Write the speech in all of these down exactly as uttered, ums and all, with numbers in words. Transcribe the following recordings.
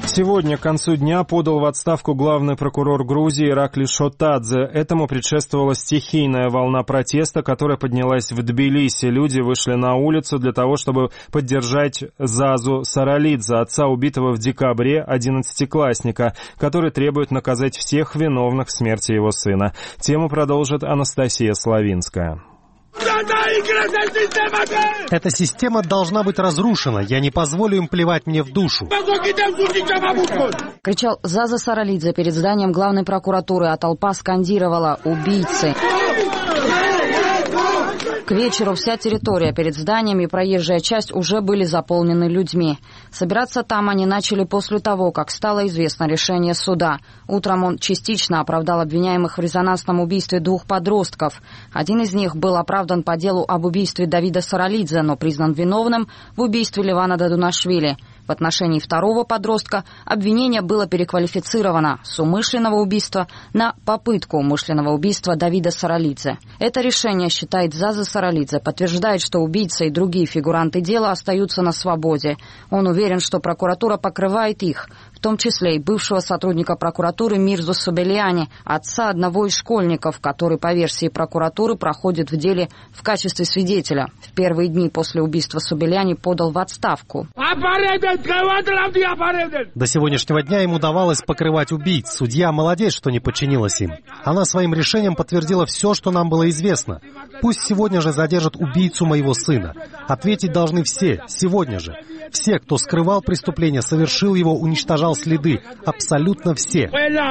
Сегодня к концу дня подал в отставку главный прокурор Грузии Иракли Шотадзе. Этому предшествовала стихийная волна протеста, которая поднялась в Тбилиси. Люди вышли на улицу для того, чтобы поддержать Зазу Саралидзе, отца убитого в декабре одиннадцатиклассника, который требует наказать всех виновных в смерти его сына. Тему продолжит Анастасия Славинская. Эта система должна быть разрушена. Я не позволю им плевать мне в душу. Кричал Заза Саралидзе перед зданием главной прокуратуры, а толпа скандировала «Убийцы!». К вечеру вся территория перед зданием и проезжая часть уже были заполнены людьми. Собираться там они начали после того, как стало известно решение суда. Утром он частично оправдал обвиняемых в резонансном убийстве двух подростков. Один из них был оправдан по делу об убийстве Давида Саралидзе, но признан виновным в убийстве Левана Дадунашвили. В отношении второго подростка обвинение было переквалифицировано с умышленного убийства на попытку умышленного убийства Давида Саралидзе. Это решение, считает Заза Саралидзе, подтверждает, что убийца и другие фигуранты дела остаются на свободе. Он уверен, что прокуратура покрывает их, в том числе и бывшего сотрудника прокуратуры Мирзу Собелиани, отца одного из школьников, который, по версии прокуратуры, проходит в деле в качестве свидетеля. В первые дни после убийства Собелиани подал в отставку. До сегодняшнего дня им удавалось покрывать убийц. Судья молодец, что не подчинилась им. Она своим решением подтвердила все, что нам было известно. Пусть сегодня же задержат убийцу моего сына. Ответить должны все, сегодня же. Все, кто скрывал преступление, совершил его, уничтожал следы. Абсолютно все.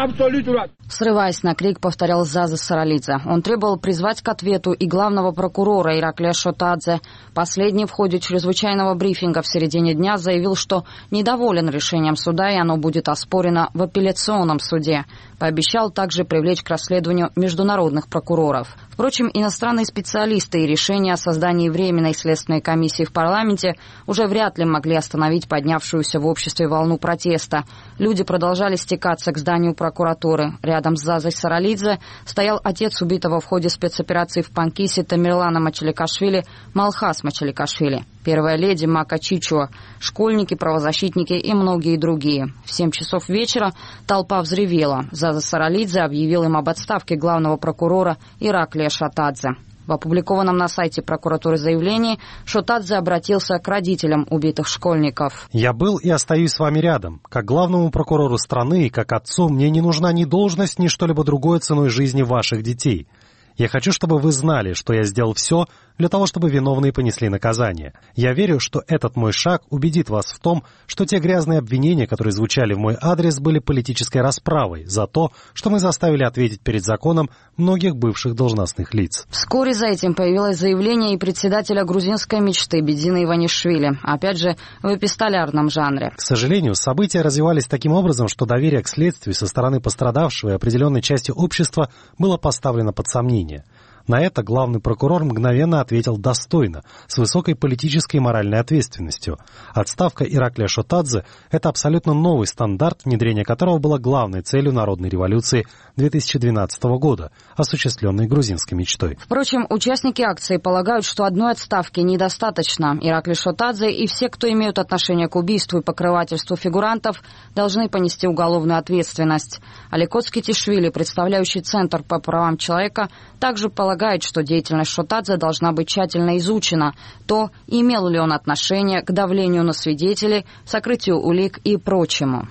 Срываясь на крик, повторял Заза Саралидзе. Он требовал призвать к ответу и главного прокурора Ираклия Шотадзе. Последний в ходе чрезвычайного брифинга в середине дня заявил, что недоволен решением суда, и оно будет оспорено в апелляционном суде. Пообещал также привлечь к расследованию международных прокуроров. Впрочем, иностранные специалисты и решения о создании Временной следственной комиссии в парламенте уже вряд ли могли остановить поднявшуюся в обществе волну протеста. Люди продолжали стекаться к зданию прокуратуры. Рядом с Зазой Саралидзе стоял отец убитого в ходе спецоперации в Панкисе Тамерлана Мачаликашвили Малхас Мачаликашвили, первая леди Мака Чичуа, школьники, правозащитники и многие другие. В семь часов вечера толпа взревела. Заза Саралидзе объявил им об отставке главного прокурора Ираклия Шотадзе. В опубликованном на сайте прокуратуры заявлении Шотадзе обратился к родителям убитых школьников. «Я был и остаюсь с вами рядом. Как главному прокурору страны и как отцу мне не нужна ни должность, ни что-либо другое ценой жизни ваших детей. Я хочу, чтобы вы знали, что я сделал все для того, чтобы виновные понесли наказание. Я верю, что этот мой шаг убедит вас в том, что те грязные обвинения, которые звучали в мой адрес, были политической расправой за то, что мы заставили ответить перед законом многих бывших должностных лиц». Вскоре за этим появилось заявление и председателя грузинской мечты Бедзина Иванишвили, опять же в эпистолярном жанре. К сожалению, события развивались таким образом, что доверие к следствию со стороны пострадавшего и определенной части общества было поставлено под сомнение. На это главный прокурор мгновенно ответил достойно, с высокой политической и моральной ответственностью. Отставка Ираклия Шотадзе – это абсолютно новый стандарт, внедрение которого было главной целью народной революции две тысячи двенадцатого года, осуществленной грузинской мечтой. Впрочем, участники акции полагают, что одной отставки недостаточно. Ираклий Шотадзе и все, кто имеют отношение к убийству и покрывательству фигурантов, должны понести уголовную ответственность. Аликот Скитишвили, представляющий Центр по правам человека, также полагает, что деятельность Шотадзе должна быть тщательно изучена. То, имел ли он отношение к давлению на свидетелей, сокрытию улик и прочему.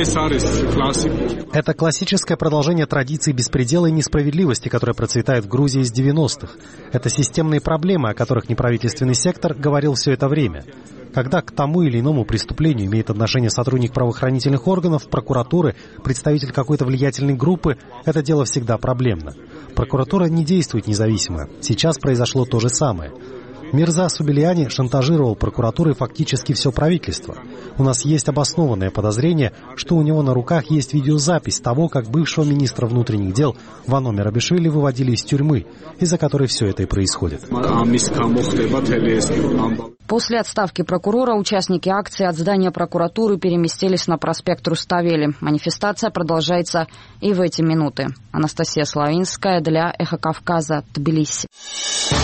Это классическое продолжение традиции беспредела и несправедливости, которая процветает в Грузии с девяностых. Это системные проблемы, о которых неправительственный сектор говорил все это время. Когда к тому или иному преступлению имеет отношение сотрудник правоохранительных органов, прокуратуры, представитель какой-то влиятельной группы, это дело всегда проблемно. Прокуратура не действует независимо. Сейчас произошло то же самое. Мирза Собелиани шантажировал прокуратурой фактически все правительство. У нас есть обоснованное подозрение, что у него на руках есть видеозапись того, как бывшего министра внутренних дел Вано Мерабишвили выводили из тюрьмы, из-за которой все это и происходит. После отставки прокурора участники акции от здания прокуратуры переместились на проспект Руставели. Манифестация продолжается и в эти минуты. Анастасия Славинская для Эхо Кавказа, Тбилиси.